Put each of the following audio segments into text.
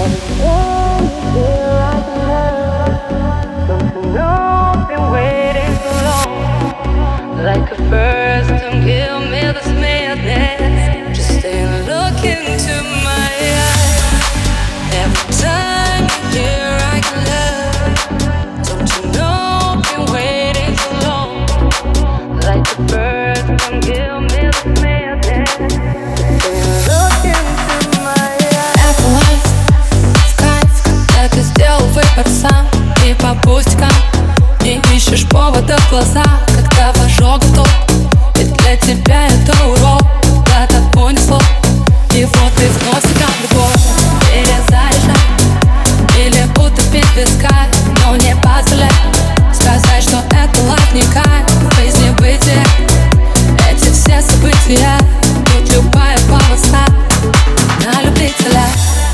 Like a first, don't give me this madness. Just stay and look into my eyes. Every time you hear I can love, don't you know I've been waiting so long. Like a first, don't give me this madness. Just stay and look into my eyes. Это life, в кайф, когда ты сделал выбор сам. И по пустякам не ищешь повода в глазах, когда в ожог готов. Ведь для тебя это урок, куда-то понесло. И вот ты вновь стакан любовь перезаряжай, или утопить в висках, но не позволяй сказать, что это лайф не кайф. В жизни бытия эти все события, тут любая полоса на любителя.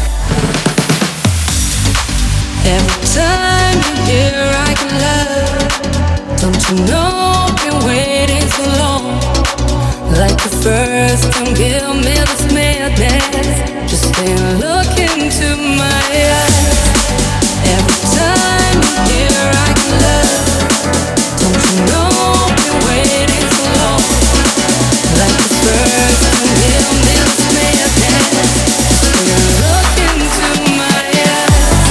Every time you hear I can love, don't you know I've been waiting so long. Like the first, don't give me this madness. Just stay and look into my eyes. Every time you hear I can love, don't you know I've been waiting so long. Like the first, don't give me this madness. Just stay and look into my eyes.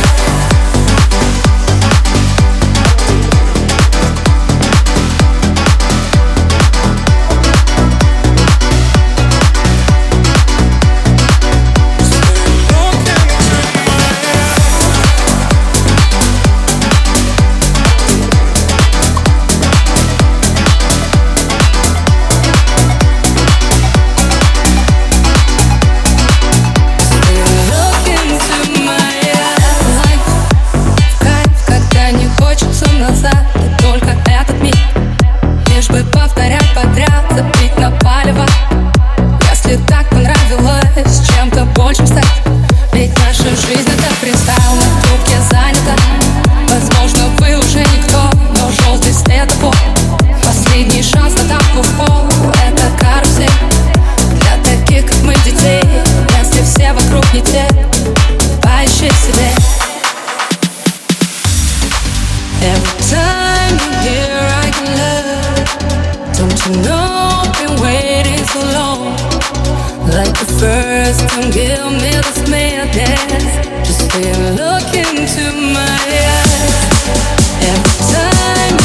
И только этот миг, лишь бы повторять подряд, забить на палево. Если так понравилось чем-то большим стать, ведь наша жизнь это фристайл, на трубке занята. Возможно, вы уже никто, но желтый светофор, последний шанс на тапку в пол. Это карусель для таких, как мы, детей. Если все вокруг не те, поищи в себе. Every time you hear I can love, don't you know I've been waiting so long. Like the first, don't give me this madness. Just stay and look into my eyes. Every time